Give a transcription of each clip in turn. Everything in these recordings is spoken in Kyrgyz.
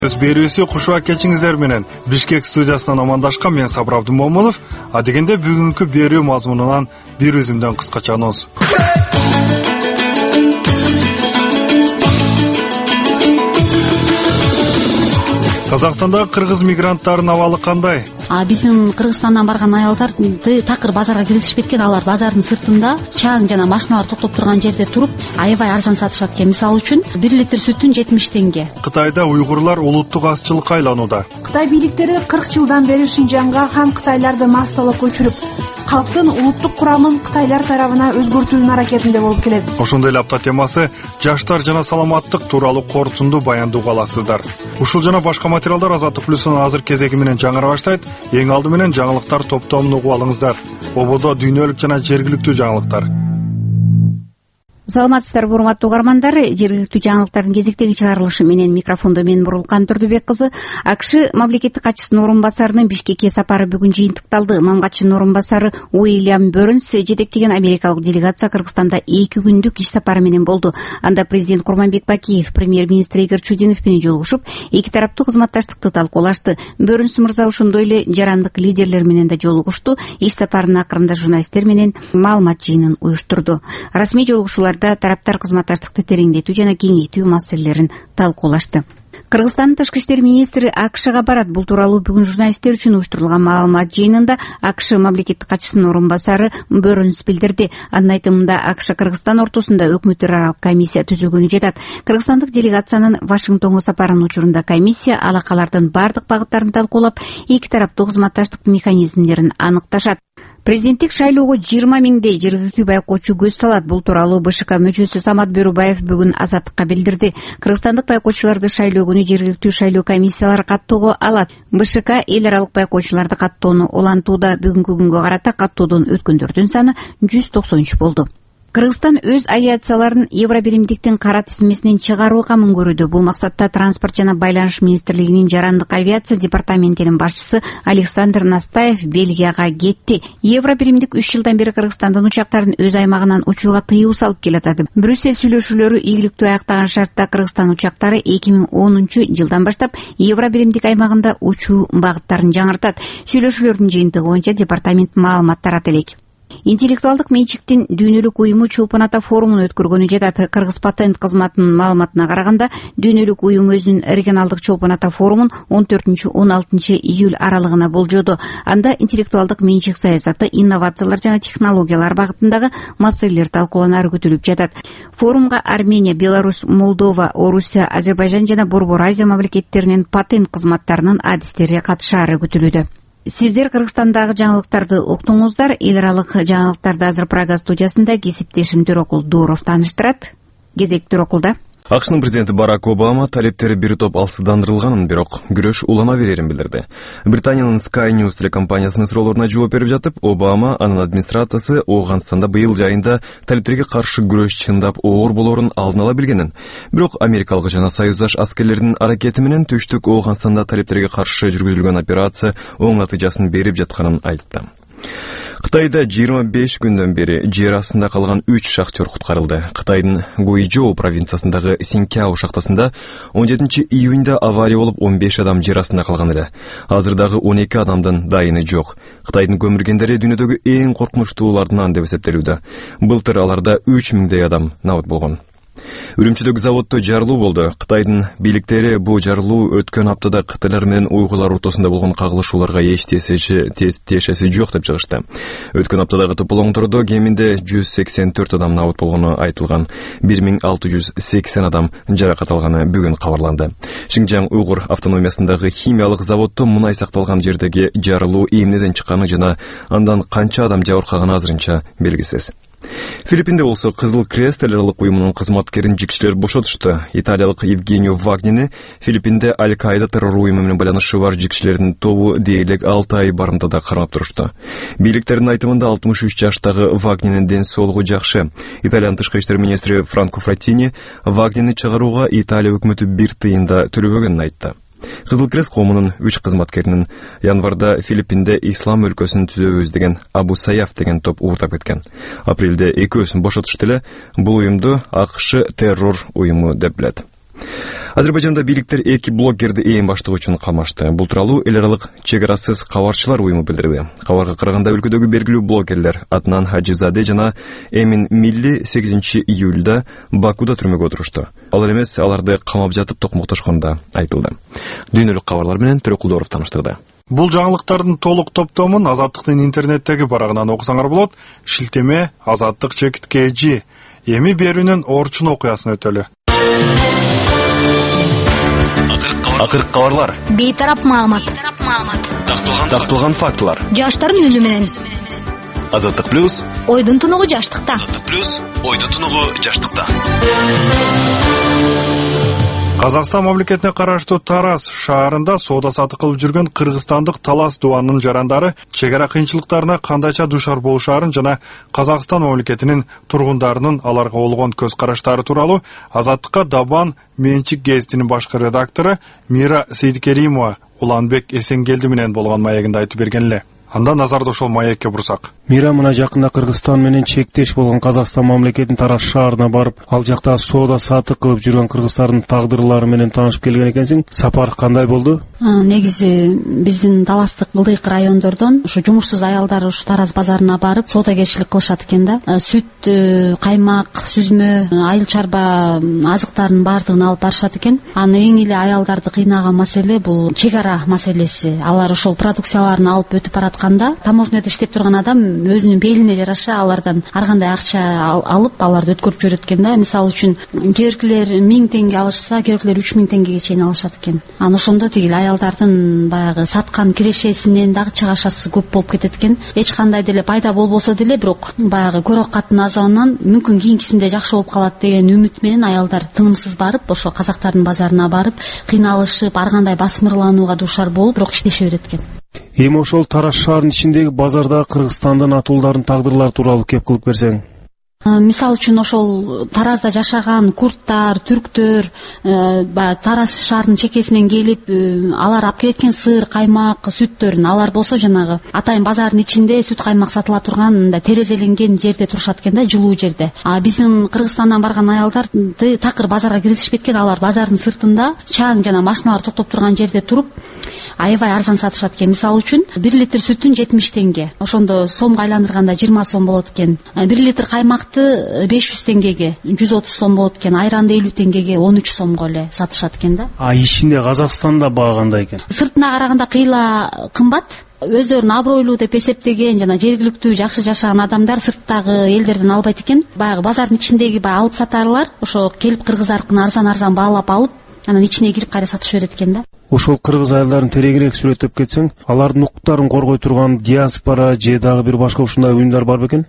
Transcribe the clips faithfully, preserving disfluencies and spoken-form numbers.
Өз берүүсү кушуа кечиңиздер менен Бишкек студиясынан амандашкан мен Сабыр Абдымомунов. А дегенде бүгүнкү берүү мазмунунан бир үзүмдөн кыскача анонс. Казакстанда кыргыз мигранттардын абалы кандай? А биздин Кыргызстандан барган аялдар такыр базарга киришип кеткен. Алар базардын сыртында чаң жана машиналар токтоп турган жерде туруп аябай арзан сатышат экен. Мисалы үчүн бир литр сүттүн жетимиш теңге. Кытайда уйгурлар улуттук азчылыкка айланууда. Кытай бийликтери кырк жылдан бери Шинжаңга һәм кытайларды массалык көчүрүп, калктын улуттук курамын кытайлар тарабына өзгөртүүнүн аракетинде болуп келет. Ошондой эле апта темасы жаштар жана саламаттык тууралуу корутунду баяндоого аласыздар. Ушул жана башка материалдар Азаттык плюсунун азыр кезеги менен жаңыра баштайт. Эң алды менен жаңылыктар топтомун угуп алыңыздар. Ободо дүйнөлүк жана жергиликтүү жаңылыктар. Саламатсыздарбы, урматтуу угармандар. Жергиликтүү жаңылыктардын кезектеги чыгарылышы менен микрофондо мен Бурулкан Турдубек кызы. АКШ мамлекеттик катчысынын орун басарынын Бишкекке сапары бүгүн жыйынтыкталды. Мамгатчынын орун басары Уильям Бёрнс жетектеген америкалык делегация Кыргызстанда эки күндүк иш сапары менен болду. Анда президент Курманбек Бакиев, премьер-министр Игорь Чудинов менен жолугушуп, эки тараптуу кызматташтыкты талкуулашты. Бёрнс мырза ошондой эле жарандык лидерлер менен да жолугушту. Иш сапарынын акырында журналисттер менен маалымат жыйынын уюштурду. Расмий жолугушуулар тараптар кызматташтыкты тереңдетүү жана кеңейтүү маселелерин талкуулашты. Кыргызстандын тышкы иштер министри АКШга барат. Бул тууралуу бүгүн журналисттер үчүн уюштурулган маалымат жыйынында АКШ мамлекеттик катчысынын орун басары Бёрнс билдирди. Анын айтымында АКШ Кыргызстан ортосунда өкмөттөр аралык комиссия түзүлгөнү жатат. Кыргызстандык делегациянын Вашингтонго сапарынын учурунда комиссия алакалардын бардык багыттарын талкуулап, эки тараптуу кызматташтык механизмдерин аныкташат. Президенттик шайлоого жыйырма миңдей жергиликтүү байкоочу көз салат. Бул тууралуу БШК мүчөсү Самат Бөрүбаев бүгүн Азаттыкка билдирди. Кыргызстандык байкоочуларды шайлоо күнү жергиликтүү шайлоо комиссиялары каттоого алат. БШК эл аралык байкоочуларды каттоону улантууда. Бүгүнкү күнгө карата каттоодон өткөндөрдүн саны жүз токсон үч болду. Кыргызстан өз авиацияларын Евробиримдиктин кара тизмесинен чыгаруу камын көрүүдө. Бул максатта Транспорт жана байланыш министрлигинин жарандык авиация департаментинин башчысы Александр Настаев Бельгияга кетти. Евробиримдик үч жылдан бери Кыргызстандын учактарын өз аймагынан учууга тыюу салып келатат. Брюссель сүйлөшүүлөрү ийгиликтүү аяктаган шартта Кыргызстан учактары эки миң онунчу жылдан баштап Евробиримдик аймагында учуу багыттарын жаңыртат. Сүйлөшүүлөрдүн жыйынтыгы боюнча департамент маалымат тарата элек. Интеллектуалдык менчиктин дүйнөлүк уюму Чолпон Ата форумун өткөргөнү жатат. Кыргыз патент кызматынын маалыматына караганда, дүйнөлүк уюм өзүнүн регионалдык Чолпон Ата форумун он төртүнчү — он алтынчы июль аралыгына болжоду. Анда интеллектуалдык менчик саясаты, инновациялар жана технологиялар багытындагы маселелер талкууланары күтүлүп жатат. Форумга Армения, Беларусь, Молдова, Орусия, Азербайжан жана Борбор Азия мамлекеттеринин патент кызматтарынын адистери катышаары күтүлүүдө. Сиздер Кыргызстандагы жаңылыктарды уктуңуздар. Эл аралык жаңылыктарды азыр Прага студиясында кесиптешим Төрөкул Дооров тааныштырат. Кезек Төрөкулда. АКШнын президенти Барак Обама талептери бир топ алсыздандырылганын, бирок күрөш улана берерин билдирди. Британиянын Sky News телекомпаниясынын суроолоруна жооп берип жатып, Обама анын администрациясы Ооганстанда быйыл жайында талептерге каршы күрөш чындап оор болорун алдын ала билгенин, бирок америкалык жана союздаш аскерлердин аракети менен түштүк Ооганстанда талептерге каршы жүргүзүлгөн операция оң натыйжасын берип жатканын айтты. Кытайда жыйырма беш күндөн бери жер астында калган үч шахтер куткарылды. Кытайдын Гуйчжоу провинциясындагы Синькяо шахтасында он жетинчи июнда авария болуп он беш адам жер астында калган эле. Азыр дагы он эки адамдын дайыны жок. Кытайдын көмүргендери дүйнөдөгү эң коркунучтууларынан деп эсептелүүдө. Былтыр аларда үч миңдей адам набыт болгон. Үрүмчүдөгү заводдо жарылуу болду. Кытайдын бийликтери бул жарылуу өткөн аптада кытайлар менен уйгурлар ортосунда болгон кагылышууларга эч тиешеси жок деп чыгышты. Өткөн аптадагы тополоңтордо кеминде жүз сексен төрт адам набыт болгону айтылган. бир миң алты жүз сексен адам жаракат алганы бүгүн кабарланды. Шинжаң уйгур автономиясындагы химиялык заводдо мунай сакталган жердеги жарылуу эмнеден чыкканы жана андан канча адам жабыркаганы азырынча белгисиз. Филиппинде болсо Кызыл Крест эл аралык уюмунун кызматкерин жигиштер бошотушту. Италиялык Евгенио Вагнини Филиппинде Аль-Каида террор уюму менен байланышы бар жигиштердин тобу дээрлик алты ай барымтада кармап турушту. Бийликтердин айтымында алтымыш үч жаштагы Вагнинин ден соолугу жакшы. Италиянын тышкы иштер министри Франко Фраттини Вагнини чыгарууга Италия өкмөтү бир тыйын да төлөбөгөнүн айтты. Кызыл Крест коомунун үч кызматкеринин январда Филиппинде ислам өлкөсүн түзөбүз деген Абу Саяф деген топ уурдап кеткен. Апрелде экөөсүн бошотушту эле. Бул уюмду АКШ террор уюму деп билет. Азербайжанда бийликтер эки блогерди ээн баштыгы үчүн камашты. Бул тууралуу эл аралык чек арасыз кабарчылар уюму билдирди. Кабарга караганда өлкөдөгү белгилүү блогерлер Атнан Хаджизаде жана Эмин Милли сегизинчи июлда Бакуда түрмөгө отурушту. Ал эмес, аларды камап жатып токмоктошкону да айтылды. Дүйнөлүк кабарлар менен Төрөкулдоров таныштырды. Бул жаңылыктардын толук топтомун Азаттыктын интернеттеги барагынан окусаңар болот. Шилтеме Азаттык чекит кж. Эми берүүнүн орчун окуясын өтөлү. Акыркы кабарлар. Бейтарап маалымат. Такталган фактылар. Жаштардын үнү менен. Азаттык плюс. Ойдун тунугу жаштыкта. Азаттык плюс. Ойдун тунугу жаштыкта. Казакстан мамлекетине караштуу Тараз шаарында соода сатык кылып жүргөн кыргызстандык Талас Дуанын жарандары чек ара кыйынчылыктарына кандайча душар болушаарын жана Казакстан мамлекетинин тургундарынын аларга болгон көз караштары тууралуу Азаттыкка Дабан менчик гезитинин башкы редактору Мира Сейдикеримова Уланбек Эсенгелди менен болгон маегинде айтып берген эле. Анда назарды ошол маекке бурсак. Мира мына жакында Кыргызстан менен чектеш болгон Казакстан мамлекетинин Тараз шаарына барып, ал жакта соода сатык кылып жүргөн кыргыздардын тагдырлары менен таанышып келген экенсиң. Сапар кандай болду? Негизи биздин Таластык ылдыйкы райондордон ушу жумушсуз аялдар ушу Тараз базарына барып соодагерчилик кылышат экен да. Сүт, каймак, сүзмө, айыл чарба азыктардын баардыгын алып барышат экен. Аны эң эле аялдарды кыйнаган маселе бул чек ара маселеси. Алар ошол продукцияларын алып өтүп баратканда таможняда иштеп турган адам өзүнүн белине жараша алардан ар кандай акча алып аларды өткөрүп жүрөт экен да. Мисалы үчүн кээбиркилер миң теңге алышса, кээбиркилер үч миң теңгеге чейин алышат экен. Аны ошондо тигил аялдардын баягы саткан кирешесинен дагы чыгашасы көп болуп кетет экен. Эч кандай деле пайда болбосо деле бирок баягы көрөк каттын азабынан мүмкүн кийинкисинде жакшы болуп калат деген үмүт менен аялдар тынымсыз барып ошо казактардын базарына барып кыйналышып ар кандай басмырланууга дуушар болуп бирок иштеше берет экен. Эми ошол Тараз шаарынын ичиндеги базарда Кыргызстандын атуулдарынын тагдырлары тууралуу кеп кылып берсең. Мисалы үчүн ошол Таразда жашаган курттар, түрктөр баягы Тараз шаарынын чекесинен келип алар алып келеткен сыр, каймак, сүттөрүн алар болсо жанагы атайын базардын ичинде сүт каймак сатыла турган мындай терезеленген жерде турушат экен да, жылуу жерде. А биздин Кыргызстандан барган аялдарды такыр базарга киргизишпейт экен. Алар базардын сыртында чаң жана машиналар токтоп турган жерде туруп аябай арзан сатышат экен. Мисалы үчүн бир литр сүтүн жетимиш теңге. Ошондо сомго айландырганда жыйырма сом болот экен. бир литр каймакты беш жүз теңгеге, жүз отуз сом болот экен. Айранды элүү теңгеге, он үч сомго эле сатышат экен да. А ичинде Казакстанда баа кандай экен? Сыртына караганда кыйла кымбат. Өздөрүн абройлуу деп эсептеген жана жергиликтүү жакшы жашаган адамдар сырттагы элдерден албайт экен. Баягы базардын ичиндеги баягы алып сатарлар ошо келип кыргыздаркын арзан-арзан баалап алып, анан ичине кирип кайра сатышып берет экен да. Ошол кыргыз айылдарын тереңирээк сүрөттөп кетсең, алардын укуктарын коргой турган диаспора же дагы бир башка ушундай уюмдар бар бекен?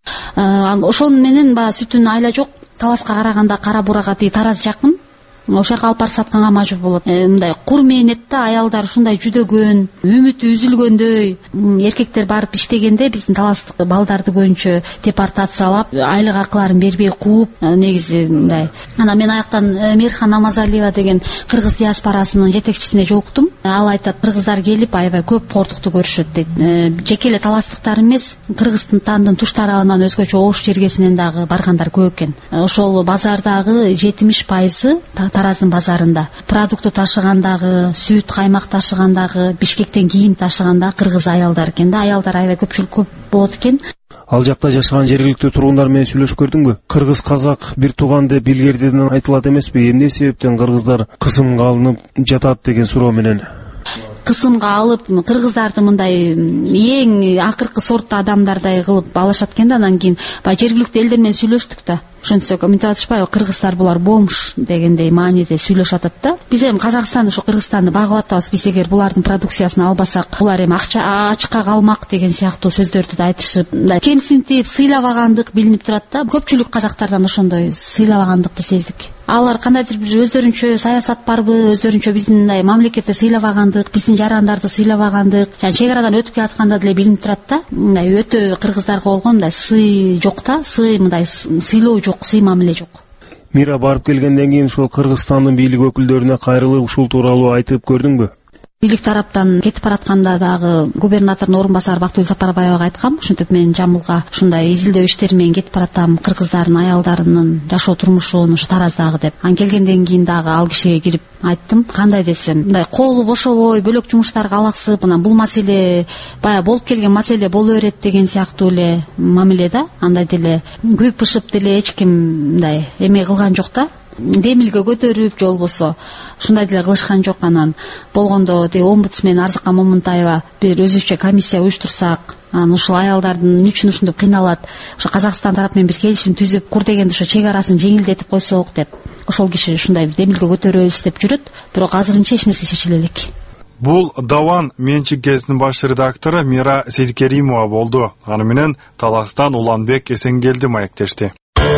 Ошол менен баягы сүтүн айла жок. Таласка караганда Кара Бурага тиги Тараз жакын. Ошол жака алып барып сатканга мажбур болот. Мындай кур мээнетте аялдар ушундай жүдөгөн, үмүтү үзүлгөндөй, эркектер барып иштегенде биздин таластык балдарды көбүнчө депортациялап, айлык акыларын бербей кууп, негизи мындай. Анан мен аяктан Мейирхан Намазалиева деген кыргыз диаспорасынын жетекчисине жолуктум. Ал айтат, кыргыздар келип аябай көп коорлукту көрүшөт дейт. Жеке эле таластыктар эмес, Кыргызстандын туш тарабынан өзгөчө Ош жергесинен дагы баргандар көп экен. Ошол базардагы жетимиш пайызы Тараздын базарында продукты ташыгандагы, сүт, каймак ташыгандагы, Бишкектен кийим ташыганда кыргыз аялдар экен да. Аялдар аябай көпчүлүк көп болот экен. Ал жакта жашаган жергиликтүү тургундар менен сүйлөшүп көрдүңбү? Кыргыз казак бир тууган деп илгертүүдөн айтылат эмеспи? Эмне себептен кыргыздар кысымга алынып жатат деген суроо менен? Кысымга алып кыргыздарды мындай эң акыркы сортто адамдардай кылып алышат экен да. Анан кийин баягы жергиликтүү элдер менен сүйлөштүк да. Ошентсек мынтип атышпайбы, кыргыздар булар бомж дегендей мааниде сүйлөшүп атат да. Биз эми Казакстан ушу Кыргызстанды багып атабыз. Биз эгер булардын продукциясын албасак, булар эми акча ачка калмак деген сыяктуу сөздөрдү да айтышып, мындай кемсинтип, сыйлабагандык билинип турат да. Көпчүлүк казактардан ошондой сыйлабагандыкты сездик. Алар кандайдыр бир өздөрүнчө саясат барбы, өздөрүнчө биздин мындай мамлекетте сыйлабагандык, биздин жарандарды сыйлабагандык, жана чек арадан өтүп келатканда деле билинип турат да. Мындай өтө кыргыздарга болгон мындай сый жок да, сый мындай сыйлоо жок, сый мамиле жок. Мира барып келгенден кийин ошол Кыргызстандын бийлик өкүлдөрүнө кайрылып ушул тууралуу айтып көрдүңбү? бийлик тараптан кетип баратканда дагы губернатордун орун басары Бактыгүл Сапарбаевага айткам, ушинтип мен Жамбылга ушундай изилдөө иштери менен кетип баратам, кыргыздардын аялдарынын жашоо турмушун ушу Тараздагы деп. Ан келгенден кийин дагы ал кишиге кирип айттым, кандай десем, мындай колу бошобой бөлөк жумуштарга алаксып, анан бул маселе баягы болуп келген маселе боло берет деген сыяктуу эле мамиле да. Андай деле күйүп бышып деле эч ким мындай эме кылган жок да. Демилге көтөрүп же болбосо ушундай деле кылышкан жок. Анан болгондо тиги омбудсмен Арзыкка Момунтаева бир өзүчө комиссия уюштурсак, анан ушул аялдардын эмне үчүн ушинтип кыйналат, ошо Казакстан тарапы менен бир келишим түзүп, кур дегенде ошо чек арасын жеңилдетип койсок деп. Ошол киши ушундай бир демилге көтөрөбүз деп жүрөт, бирок азырынча эч нерсе чечиле элек. Бул Даван менчик гезитинин баш редактору Мира Сейдкеримова болду. Аны менен Таластан Уланбек Эсенгелди маектешти.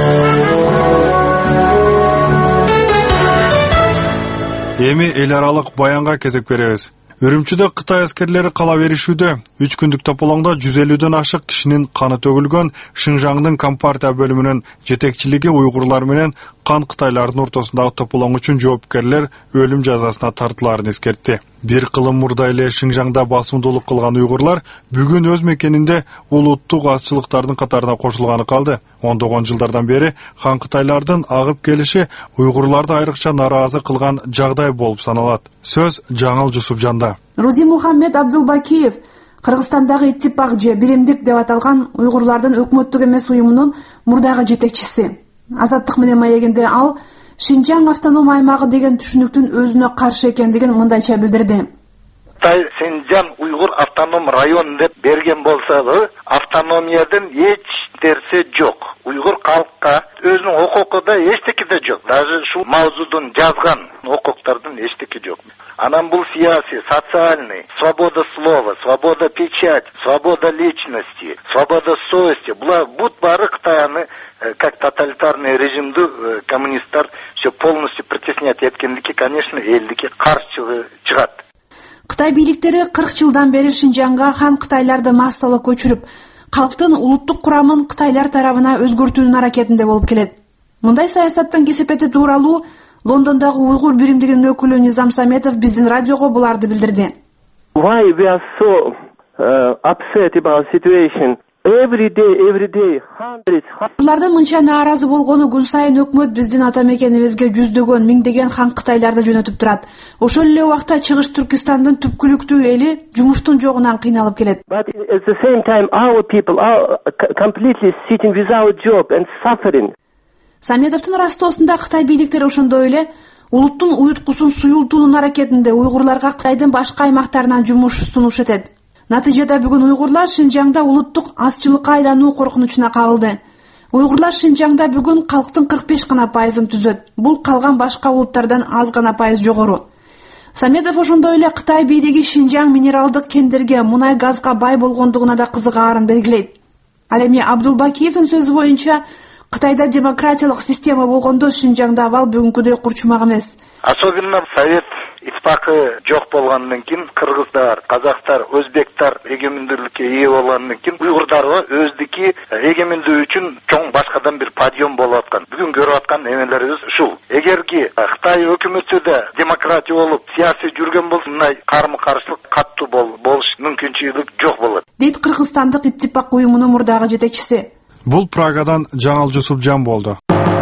Эми эл аралык баянга кезек беребиз. Үрүмчүдө Кытай аскерлери кала беришүүдө. үч күндүк тополоңдо жүз элүүдөн ашык кишинин каны төгүлгөн Шыңжаңдын Компартия бөлүмүнүн жетекчилиги уйгурлар менен кан кытайлардын ортосундагы тополоң үчүн жоопкерлер өлүм жазасына тартылаарын эскертти. Бир кылым мурда эле Шыңжаңда басымдуулук кылган уйгурлар бүгүн өз мекенинде улуттук азчылыктардын катарына кошулганы калды. Ондогон жылдардан бери хан кытайлардын агып келиши уйгурларды айрыкча нараазы кылган жагдай болуп саналат. Сөз Жаңыл Жусупжанда. Рузи Мухаммед Абдулбакиев Кыргызстандагы иттифак же биримдик деп аталган уйгурлардын өкмөттүк эмес уюмунун мурдагы жетекчиси. Азаттык менен маегинде ал Шинжаң автоном аймагы деген түшүнүктүн өзүнө каршы экендигин мындайча билдирди. Кытай Шинжаң уйгур автоном район деп берген болсо да, автономиядан эч нерсе жок. Уйгур калкка өзүнүн укугу да эчтеке да жок. Даже ушул мавзудун жазган укуктардын эчтеке жок. Анан бул саясий, социальный, свобода слова, свобода печати, свобода личности, свобода совести. Булар бут бары Кытайны как тоталитарный режимді коммунисттар все полностью притеснять эткендики, конечно, элдики каршы чыгат. Кытай бийликтери кырк жылдан бери Шинжаңга хан кытайларды массалык көчүрүп, калктын улуттук курамын кытайлар тарабына өзгөртүүнүн аракетинде болуп келет. Мындай саясаттын кесепети тууралуу Лондондогу уйгур биримдигинин өкүлү Низам Саметов биздин радиого буларды билдирди. Why we are so uh, upset about situation? Every day, every day, hundreds. Булардын мынча нааразы болгону күн сайын өкмөт биздин ата мекенибизге жүздөгөн, миңдеген хан кытайларды жөнөтүп турат. Ошол эле убакта Чыгыш Түркистандын түпкүлүктүү эли жумуштун жогунан кыйналып келет. But at the same time, our people are completely sitting without job and suffering. Самедовдун растоосунда Кытай бийликтери ошондой эле улуттун уюткусун суюлтуунун аракетинде уйгурларга Кытайдын башка аймактарынан жумуш сунуш этет. Натыйжада бүгүн уйгурлар Шинжаңда улуттук азчылыкка айлануу коркунучуна кабылды. Уйгурлар Шинжаңда бүгүн калктын кырк беш гана пайызын түзөт. Бул калган башка улуттардан аз гана пайыз жогору. Самедов ошондой эле Кытай бийлиги Шинжаң минералдык кендерге, мунай газга бай болгондугуна да кызыгаарын белгилейт. Ал эми Абдулбакиевдин сөзү боюнча Кытайда демократиялык система болгондо Шинжаңда абал бүгүнкүдөй курчумак эмес. Особенно Совет итпакы жок болгондон кийин кыргыздар, казактар, өзбектер эгемендүүлүккө ээ болгондон кийин уйгурдарга өздүки эгемендүү үчүн чоң башкадан бир подъем болуп аткан. Бүгүн көрүп аткан эмелерибиз ушул. Эгерки Кытай өкмөтүдө демократия болуп, саясий жүргөн болсо, мындай кармы-каршылык каттуу болуш мүмкүнчүлүк жок болот. Дейт Кыргызстандык иттифак уюмунун мурдагы жетекчиси. Бул Прагадан Жаңыл Жусупжан болду.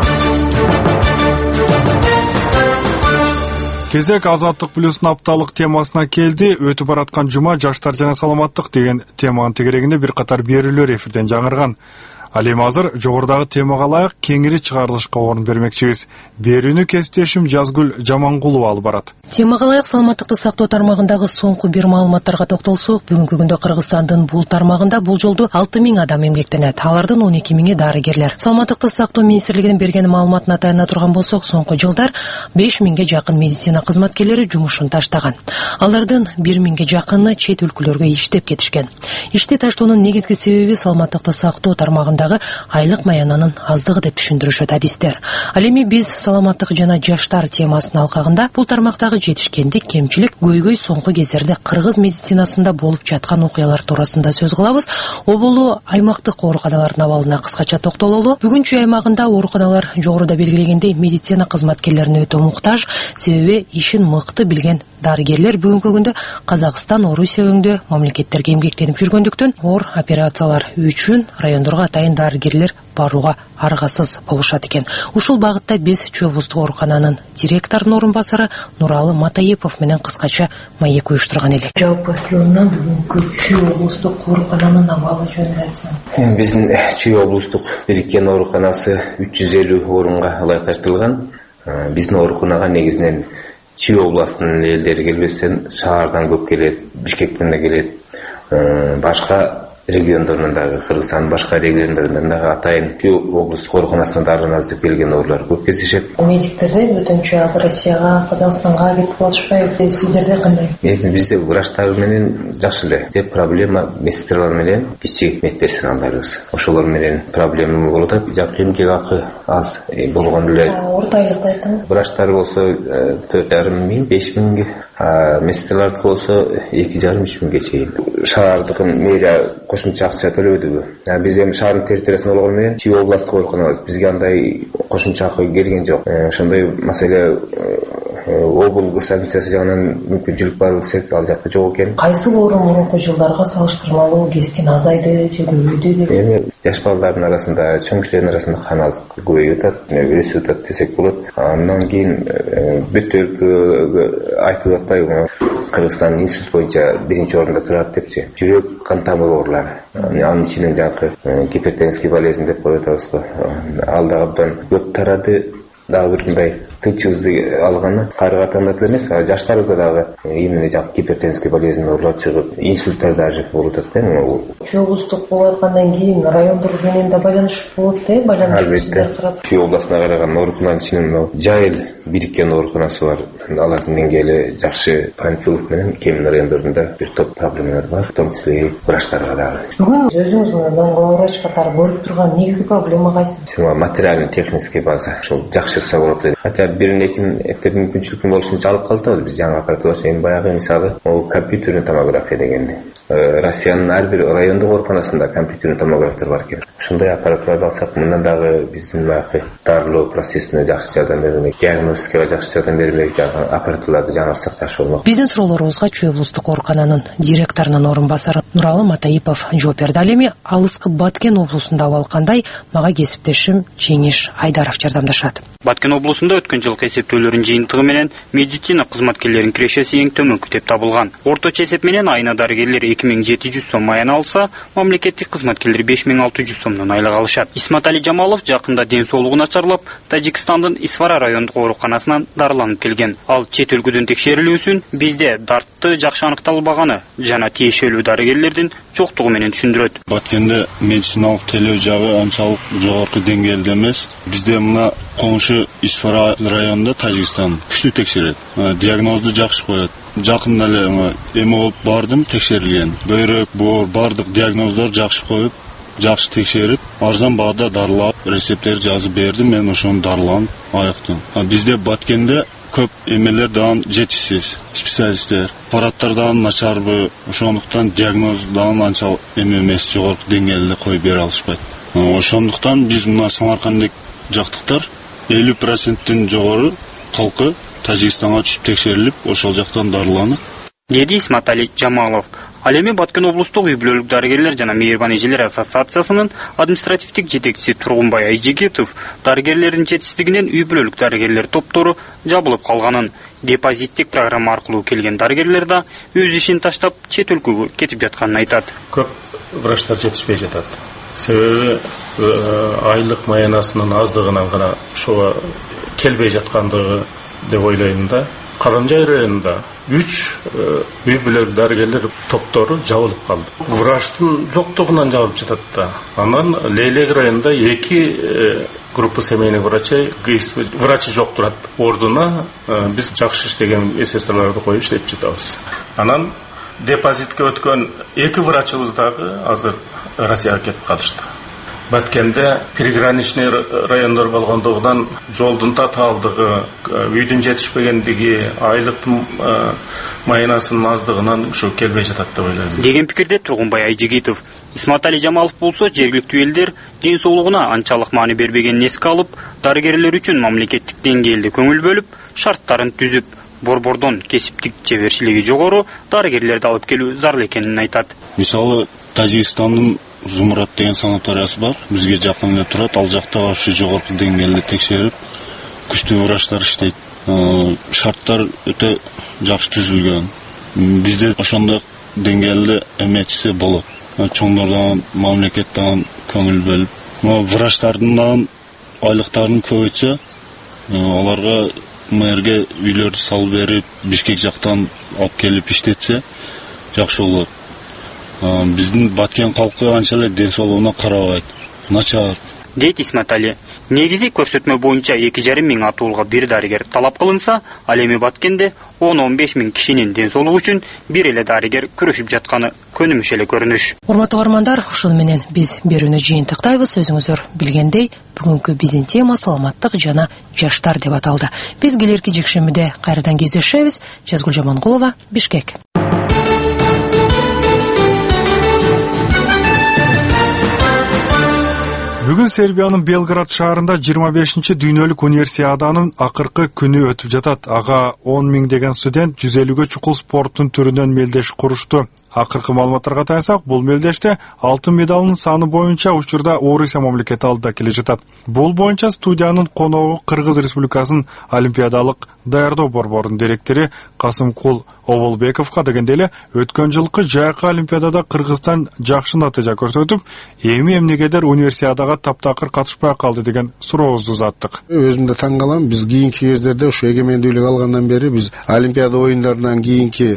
Кезек Азаттык плюстун апталык темасына келди. Өтүп бараткан жума жаштар жана саламаттык деген теманын тегерегинде бир катар берүүлөр эфирден жаңырган. Ал эми азыр жогорудагы темага ылайык кеңири чыгарылышка орун бермекчибиз. Берүүнү кесиптешим Жазгүл Жамангулова алып барат. Темага ылайык саламаттыкты сактоо тармагындагы соңку бир маалыматтарга токтолсок, бүгүнкү күндө Кыргызстандын бул тармагында бул жолду алты миң адам эмгектенет. Алардын он эки миңи дарыгерлер. Саламаттыкты сактоо министрлигинин берген маалыматына таяна турган болсок, соңку жылдар беш миңге жакын медицина кызматкерлери жумушун таштаган. Алардын бир миңге жакыны чет өлкөлөргө иштеп кетишкен. Ишти таштоонун негизги себеби саламаттыкты сактоо тармагында айлык маянанын аздыгы деп түшүндүрүшөт адистер. Ал эми биз саламаттык жана жаштар темасынын алкагында бул тармактагы жетишкендик, кемчилик, көйгөй соңку кездерде кыргыз медицинасында болуп жаткан окуялар туурасында сөз кылабыз. Оболу аймактык ооруканалардын абалына кыскача токтололу. Бүгүн Чүй аймагында ооруканалар жогоруда белгилегендей медицина кызматкерлерине өтө муктаж, себеби ишин мыкты билген дарыгерлер бүгүнкү күндө Казакстан, Орусия өңдө мамлекеттерге эмгектенип жүргөндүктөн оор операциялар үчүн райондорго атайын дарыгерлер барууга аргасыз болушат экен. Ушул багытта биз Чүй облустук оорукананын директорунун орун басары Нуралы Матаипов менен кыскача маек уюштурган элек. Жалпы жөнүнөн бүгүнкү Чүй облустук оорукананын абалы жөнүндө айтсаңыз. Биздин Чүй облустук бириккен ооруканасы үч жүз элүү орунга ылайыкташтырылган. Биздин ооруканага негизинен Чүй областынын элдери келбестен шаардан көп келет, Бишкектен да келет. Башка региондорунан дагы, Кыргызстандын башка региондорунан дагы атайын Чүй облустук ооруканасына дарынабыз деп келген оорулар көп кездешет. Медиктерде бүтүнчө азыр Россияга, Казакстанга кетип калышпайбы, сиздерде кандай? Эми бизде врачтар менен жакшы эле. Деп проблема медсестралар менен кичи медперсоналдарыбыз. Ошолор менен проблема болуп атат. Жак эмгек акы аз болгон эле. Орто айлыкты айттыңыз. Врачтар болсо төрт жарым миң, беш миңге, медсестралардыкы болсо эки жарым үч миңге чейин. Шаардыкын мэрия кошумча акча төлөбөдүбү? Биз эми шаардын территориясында болгону менен Чүй областык ооруканабыз. Бизге андай кошумча акы келген жок. Ошондой маселе обл станциясы жагынан мүмкүнчүлүк бар десек, ал жакта жок экен. Кайсы оору мурунку жылдарга салыштырмалуу кескен азайды же көбөйдү деп? Эми жаш балдардын арасында, чоң кишилердин арасында қан аз көбөйүп атат, өсүп атат десек болот. Андан кийин бүт өлкөгө айтылып атпайбы? Кыргызстан институт боюнча биринчи орунда турат депчи. Жүрөк кан тамыр оорулары. Анын ичинен жанакы гипертензский болезнь деп коюп атабыз го. Ал дагы абдан көп тарады. Дагы бир мындай тынчыбызды алганы карыга тандатып эмес, жаштарыбызда дагы именно жак гипертензский болезнь оорулар чыгып, инсульттар даже болуп атат да. Чүй облустук болуп аткандан кийин райондор менен да байланыш болот да, байланыш карап. Чүй областына караган оорукананын ичинен Жайыл бириккен ооруканасы бар. Алардын деңгээли жакшы. Панфилов менен Кемин райондорунда бир топ проблемалар бар, в том числе врачтарга дагы. Бүгүн өзүңүз менен замгала врач катары көрүп турган негизги проблема кайсы? Материальный технический база. Ошол жакшырса болот дейт. Хотя бирин экин эптеп мүмкүнчүлүктүн болушун алып калдык биз жаңы аппаратура. Эми баягы мисалы, ол компьютерный томография дегенди. Россиянын ар бир райондук ооруканасында компьютерный томографтар бар экен. Ошондой аппаратурады алсак, мындан дагы биздин баягы дарылоо процессине жакшы жардам бермек, диагностикага жакшы жардам бермек, аппаратураларды жаңыртсак жакшы болмок. Биздин суроолорубузга Чүй облустук оорукананын директорунун орун басары Нуралы Матаипов жооп берди. Ал эми алыскы Баткен облусунда абал кандай? Мага кесиптешим Жеңиш Айдаров жардамдашат. Баткен облусунда өткөн жылкы эсептөөлөрдүн жыйынтыгы менен медицина кызматкерлеринин кирешеси эң төмөнкү деп табылган. Орточо эсеп менен айына дарыгерлер эки миң жети жүз сом аян алса, мамлекеттик кызматкерлер беш миң алты жүз сомдон айлык алышат. Исматали Жамалов жакында ден соолугу начарлап, Тажикстандын Исфара райондук ооруканасынан дарыланып келген. Ал чет өлкөдөн текшерилүүсүн бизде дартты жакшы аныкталбаганы жана тиешелүү дарыгерлердин жоктугу менен түшүндүрөт. Баткенде медициналык тейлөө жагы анчалык жогорку деңгээлде эмес. Бизде мына коңшу Исфара районунда Тажикстан күчтүү текшерет. Диагнозду жакшы коет. Жакында эле эме болуп бардым, текшерилген. Бөйрөк, боор, бардык диагноздор жакшы коюп, жакшы текшерип, арзан баада дарылап, рецепттер жазып берди. Мен ошону дарыланып айыктым. Бизде Баткенде көп эмелер дан жетишсиз, специалисттер, аппараттардан начарбы, ошондуктан диагноздан анча эме эмес, жогорку деңгээлде коюп бере алышпайт. Ошондуктан биз мына Самаркандык жактыктар элүү проценттен жогору калкы Тажикстанга түшүп текшерилип, ошол жактан дарыланып. Деди Исматали Жамалов. Ал эми Баткен облустук үй бүлөлүк дарыгерлер жана мейирбан эжелер ассоциациясынын административдик жетекчиси Тургунбай Айжигитов дарыгерлердин жетишсиздигинен үй бүлөлүк дарыгерлер топтору жабылып калганын, депозиттик программа аркылуу келген дарыгерлер да өз ишин таштап чет өлкөгө кетип жатканын айтат. Көп врачтар жетишпей жатат. Себеби айлык маянасынын аздыгынан гана ошого келбей жаткандыгы деп ойлойм да. Кадамжай районунда үч үй бүлөлүк дарыгерлер топтору жабылып калды. Врачтын жоктугунан жабылып жатат да. Анан Лейлек районунда эки группа семейных врачей, врачы жок турат. Ордуна биз жакшы иштеген медсестраларды коюп иштеп жатабыз. Анан депозитке өткөн эки врачыбыз дагы азыр Россияга кетип калышты. Баткенде приграничный райондор болгондугунан жолдун татаалдыгы, үйдүн жетишпегендиги, айлыктын маянасынын аздыгынан ушу келбей жатат деп ойлойм. Деген пикирде Тургунбай Айжигитов. Исматали Жамалов болсо жергиликтүү элдер ден соолугуна анчалык маани бербегенин эске алып, дарыгерлер үчүн мамлекеттик деңгээлде көңүл бөлүп, шарттарын түзүп, борбордон кесиптик жеберчилиги жогору дарыгерлерди алып келүү зарыл экенин айтат. Мисалы Тажикстандын Зумрат деген санаториясы бар, бизге жакын эле турат. Ал жакта вообще жогорку деңгээлде текшерип, күчтүү врачтар иштейт. Шарттар өтө жакшы түзүлгөн. Бизде ошондой деңгээлде эмечиси болот. Чоңдордон, мамлекеттен көңүл бөлүп, врачтардын айлыктарын көбөйтсө, аларга мэрге үйлөрдү салып берип, Бишкек жактан алып келип иштетсе жакшы болот. Биздин баткен калкы анча эле ден соолугуна карабайт, начар. Дейт Исмат Али. Негизи көрсөтмө боюнча эки жарым миң атуулга бир дарыгер талап кылынса, ал эми Баткенде он он беш миң кишинин ден соолугу үчүн бир эле дарыгер күрөшүп жатканы көнүмүш эле көрүнүш. Урматтуу угармандар, ушул менен биз берүүнү жыйынтыктайбыз. Өзүңүздөр билгендей, бүгүнкү биздин тема саламаттык жана жаштар деп аталды. Биз келерки жекшембиде кайрадан кездешебиз. Жазгул Жамангулова, Бишкек. Бүгүн Сербиянын Белград шаарында жыйырма бешинчи дүйнөлүк универсиаданын акыркы күнү өтүп жатат. Ага он миң деген студент жүз элүүгө чукул спорттун түрүнөн мелдеш курушту. Акыркы маалыматтарга таянсак, бул мелдеште алтын медалынын саны боюнча учурда Орусия мамлекети алдыда келе жатат. Бул боюнча студиянын коногу Кыргыз Республикасынын олимпиадалык даярдоо борборунун директору Касымкул Оболбековго дегенде эле өткөн жылкы жайкы олимпиадада Кыргызстан жакшы натыйжа көрсөтүп, эми эмнегедир универсиадага таптакыр катышпай калды деген сурообузду узаттык. Өзүм да таң калам. Биз кийинки кездерде ошо эгемендүүлүк алгандан бери биз олимпиада оюндарынан кийинки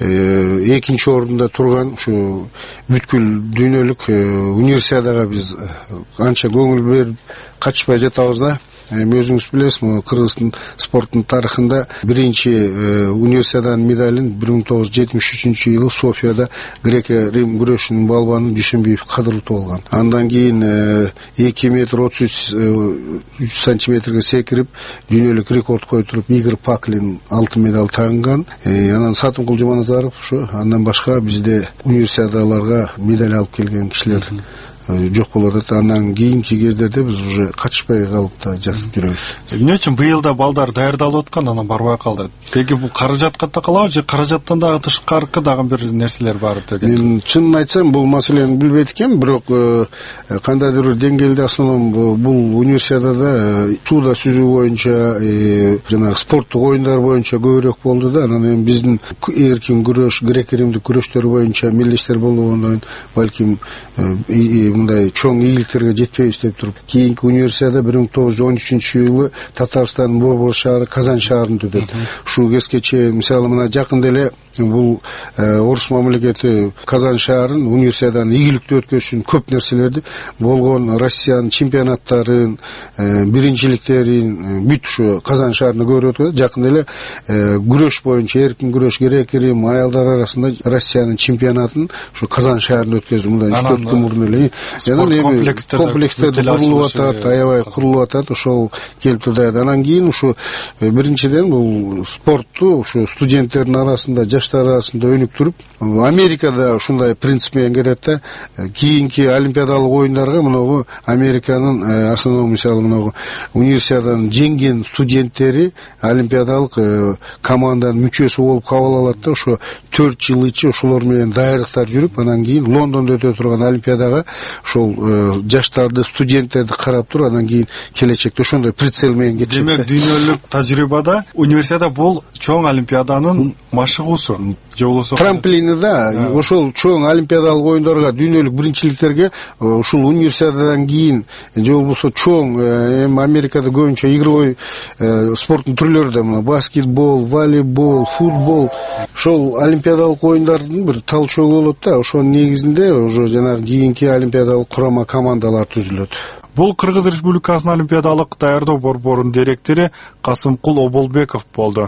экинчи орунда турган ушу бүткүл дүйнөлүк универсиадага биз анча көңүл берип катышпай жатабыз да. Эми өзүңүз билесиз, Кыргыздын спорттун тарыхында биринчи универсиаданын медалин бир миң тогуз жүз жетимиш үчүнчү жылы Софияда греко-рим күрөшүнүн балбаны Дүйшөнбиев кадырлытып алган. Андан кийин эки метр отуз үч сантиметрге секирип, дүйнөлүк рекорд койтуруп, Игорь Паклин алтын медаль тагынган. Анан Сатымкул Жуманазаров ушу, андан башка бизде универсиадаларга медаль алып келген кишилер жок болуп атат. Андан кийинки кездерде биз уже катышпай калып да жатып жүрөбүз. Эмне үчүн быйыл да балдар даярдалып аткан, анан барбай калды? Теги бул каражатка такалабы же каражаттан дагы тышкаркы дагы бир нерселер бар деген? Мен чынын айтсам, бул маселени билбейт экенмин, бирок кандайдыр бир деңгээлде основном бул универсиадада сууда сүзүү боюнча, жана спорттук оюндар боюнча көбүрөөк болду да. Анан эми биздин эркин күрөш, греко-римдик күрөштөр боюнча мелдештер болгондон балким мындай чоң ийгиликтерге жетпейбиз деп туруп, кийинки универсиада бир миң тогуз жүз он үчүнчү жылы Татарстандын борбор шаары Казан шаарында өтөт. Ушул кезгече мисалы мына жакында эле бул Орус мамлекети Казан шаарын универсиаданын ийгиликтүү өткөрүшүн көп нерселерди болгон Россиянын чемпионаттарын, биринчиликтерин бүт ушу Казан шаарында көрүп өтөт. Жакында эле күрөш боюнча, эркин күрөш, греко-рим аялдар арасында Россиянын чемпионатын ушу Казан шаарында өткөздү. Мындан үч төрт күн мурун эле комплекстерди курулуп атат, аябай курулуп атат. Ошол келип турду. Анан кийин ушу биринчиден бул спортту ушу студенттердин арасында, жаштар арасында өнүктүрүп, Америкада ушундай принцип менен кетет да. Кийинки олимпиадалык оюндарга мынагу Американын основной мисалы мынагу универсиаданын жеңген студенттери олимпиадалык команданын мүчөсү болуп кабыл алат да. Ошо төрт жыл ичи ошолор менен даярдыктар жүрүп, анан кийин Лондондо өтө турган олимпиадага ошол жаштарды, студенттерди карап туруп, анан кийин келечекте ошондой прицел менен кетет. Демек, дүйнөлүк тажрыйбада универсиада бул чоң олимпиаданын машыгуусу же болбосо трамплини да. Ошол чоң олимпиадалык оюндарга, дүйнөлүк биринчиликтерге ушул универсиададан кийин же болбосо чоң эми Америкада көбүнчө игровой спорттун түрлөрү да, мына баскетбол, волейбол, футбол, ошол олимпиадалык оюндардын бир талчогу болот да. Ошонун негизинде уже жанагы кийинки олимпиадалык курама командалар түзүлөт. Бул Кыргыз Республикасынын олимпиадалык даярдоо борборунун директору Касымкул Оболбеков болду.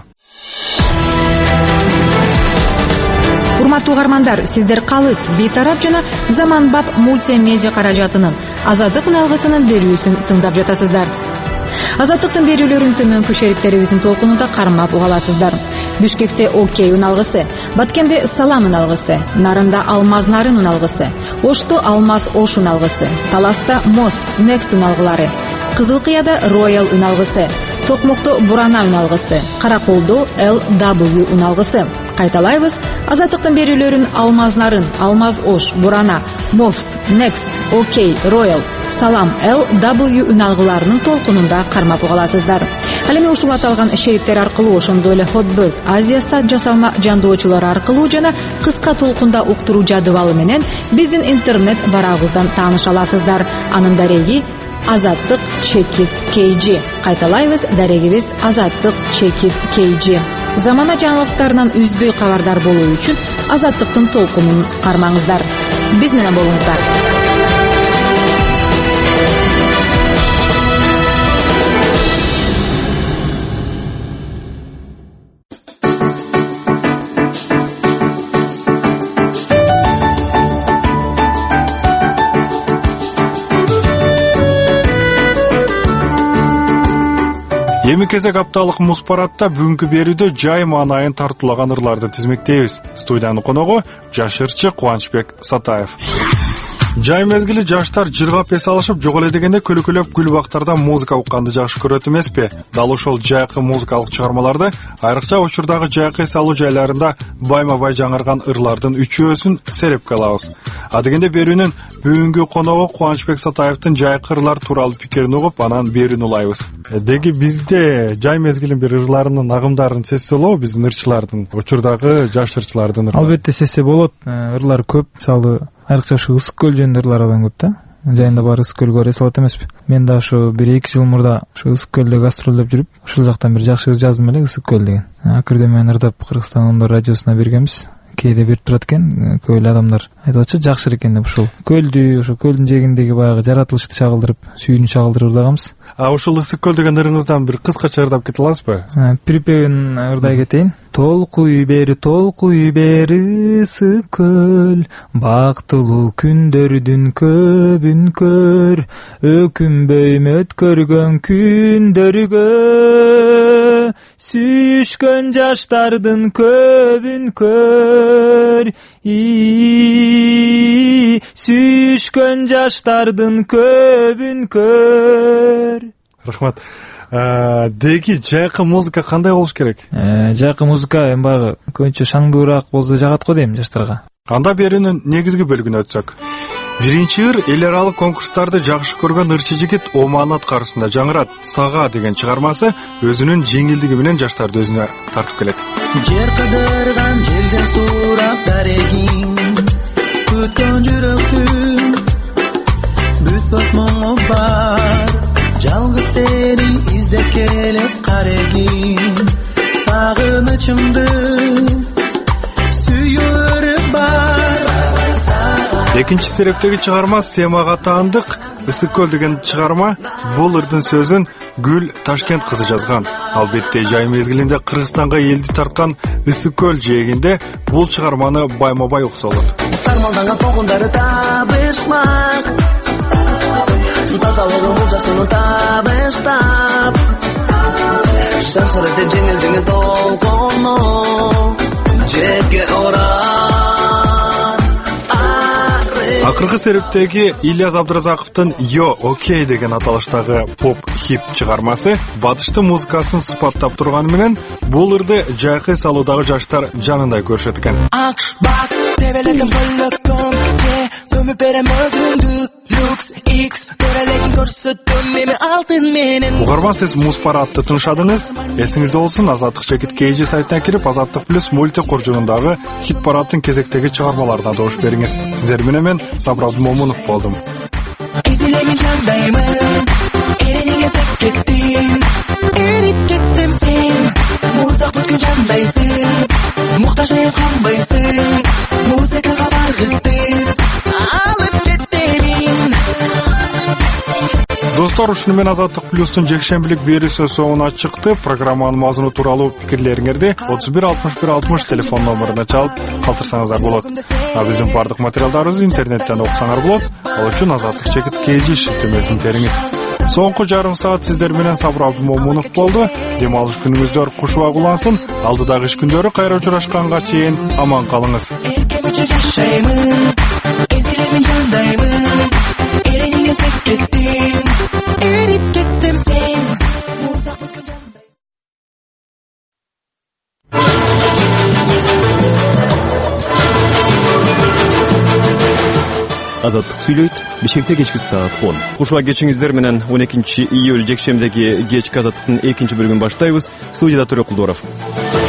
Урматтуу угармандар, сиздер калыс, бейтарап жана заманбап мультимедиа каражатынын Азаттык үналгысынын берүүсүн тыңдап жатасыздар. Азаттыктын берүүлөрүн төмөнкү шериктерибиздин толкунунда кармап угаласыздар. Бишкекте Окей үналгысы, Баткенде Салам үналгысы, Нарында Алмаз Нарын үналгысы, Ошто Алмаз Ош үналгысы, Таласта Мост Next үналгылары, Кызылкыяда Royal үналгысы, Токмокто Бурана үналгысы, Караколдо Л W үналгысы. Кайталайбыз. Азаттыктын берүүлөрүн Алмаз Нарын, Алмаз Ош, Бурана, Most, Next, OK, Royal, Салам Л W үналгыларынын толкунунда кармап угаласыздар. Ал эми ушул аталган шериктер аркылуу, ошондой эле Hotbird Азия сайт жасалма жандоочулары аркылуу жана кыска толкунда уктуруу жадыбалы менен биздин интернет барагыбыздан тааныша аласыздар. Анын дареги Азаттык чекит кей джи. Кайталайбыз, дарегибиз Азаттык чекит кей джи. Замана жаңылыктарынан үзбөй кабардар болуу үчүн Азаттыктын толкунун кармаңыздар. Биз менен болуңуздар. Эми кезек апталык муз парадта бүгүнкү берүүдө жай маанайын тартуулаган ырларды тизмектейбиз. Студиянын коногу жаш ырчы Кубанычбек Сатаев. Жай мезгили жаштар жыргап эс алышып, жок эле дегенде көлөкөлөп гүл бактардан музыка укканды жакшы көрөт эмеспи? Дал ошол жайкы музыкалык чыгармаларды айрыкча учурдагы жайкы эс алуу жайларында байма-бай жаңырган ырлардын үчөөсүн серепке алабыз. А дегенде берүүнүн бүгүнкү коногу Кубанычбек Сатаевдин жайкы ырлар тууралуу пикирин угуп, анан берүүнү улайбыз. Деги бизде жай мезгилин бир ырларынын агымдарын сезсе болобу, биздин ырчылардын, учурдагы жаш ырчылардын ырлары? Албетте сезсе болот. Ырлар көп, мисалы айрыкча ушу ысык көл жөнүндө ырлар абдан көп да. Жайында баары ысык көлгө барып эс алат эмеспи? Мен да ушу бир эки жыл мурда ушу ысык көлдө гастролдоп жүрүп, ушул жактан бир жакшы ыр жаздым эле, ысык көл деген. Акырда мен ырдап Кыргызстан ондор радиосуна бергенбиз. Кээде берип турат экен, көп эле адамдар айтып атчы, жакшы экен деп ушул көлдү, ошо көлдүн жээгиндеги баягы жаратылышты чагылдырып, сүйүүнү чагылдырып ырдаганбыз. А ушул ысык көл деген ырыңыздан бир кыскача ырдап кете аласызбы? Припевин ырдай кетейин. Толкуй бер, толкуй бер ысык көл, бактылуу күндөрдүн көбүн көр, өкүнбөй өткөргөн күндөргө, сүйүшкөн жаштардын көбүн көр, и сүйүшкөн жаштардын көбүн көр. Рахмат. Деги жайкы музыка кандай болуш керек? Жайкы музыка эми баягы көбүнчө шаңдуураак болсо жагат го дейм жаштарга. Анда берүүнүн негизги бөлүгүнө өтсөк. Биринчи ыр эл аралык конкурстарды жакшы көргөн ырчы жигит Оман аткарысында жаңырат. Сага деген чыгармасы өзүнүн жеңилдиги менен жаштарды өзүнө тартып келет. Жер кыдырган желден сурап дарегин, күткөн жүрөктүн бүтпөс моңу бар. Жалгыз сени издеп келет карегин, сагынычымды сүйүүрү бар. Экинчи серептеги чыгарма Семага таандык, ысык көл деген чыгарма. Бул ырдын сөзүн Гүл Ташкент кызы жазган. Албетте жай мезгилинде Кыргызстанга элди тарткан ысык көл жээгинде бул чыгарманы байма-бай укса болот. Тармалданган тогундары табышмак, су тазалыгы мужасыны табыштап, шаршары деп жеңил жеңил толкону жерге орат. Акыркы серептеги Ильяс Абдыразаковдун Yo OK деген аталыштагы поп-хип чыгармасы батышты музыкасын сыпаттап турганы менен бул ырды жайкы салуудагы жаштар жанындай көрүшөт экен. Акш бак тебелетин бөлөккөн же көмүп берем өзүңдү, люкс X көрөлегин көрсөттүм мени алтын менен. Угарман, сиз муз парадты тыңшадыңыз. Эсиңизде болсун, Азаттык чекит кей джи сайтына кирип Азаттык плюс мульти куржунундагы хит парадтын кезектеги чыгармаларына добуш бериңиз. Сиздер менен мен Сабыр Абдумомунов болдум. Эзилемин жандаймын, эрениңе секкеттин, эрип кеттим сен, муздак бүткөн жандайсың, муктажайым канбайсың, музыкага баргыттым, алып кеттемин. Достор, ушуну менен Азаттык плюстун жекшембилик берүүсү соңуна чыкты. Программанын мазмуну тууралуу пикирлериңерди отуз бир алтымыш бир алтымыш телефон номуруна чалып калтырсаңыздар болот. А биздин бардык материалдарыбызды интернеттен окусаңар болот. Ал үчүн Азаттык чекит кей джи шилтемесин териңиз. Соңку жарым саат сиздер менен Сабыр Абдумомунов болду. Дем алыш күнүңүздөр кушубак улансын. Алдыдагы иш күндөрү кайра учурашканга чейин аман калыңыз. Erip kettim sen, muzdaq Азаттык сүйлөйт. Бишкекте кечки саат он. Кушуа кечиңиздер менен он экинчи июль жекшемдеги кечки Азаттыктын экинчи бөлүгүн баштайбыз. Студияда Төрөкулдууров.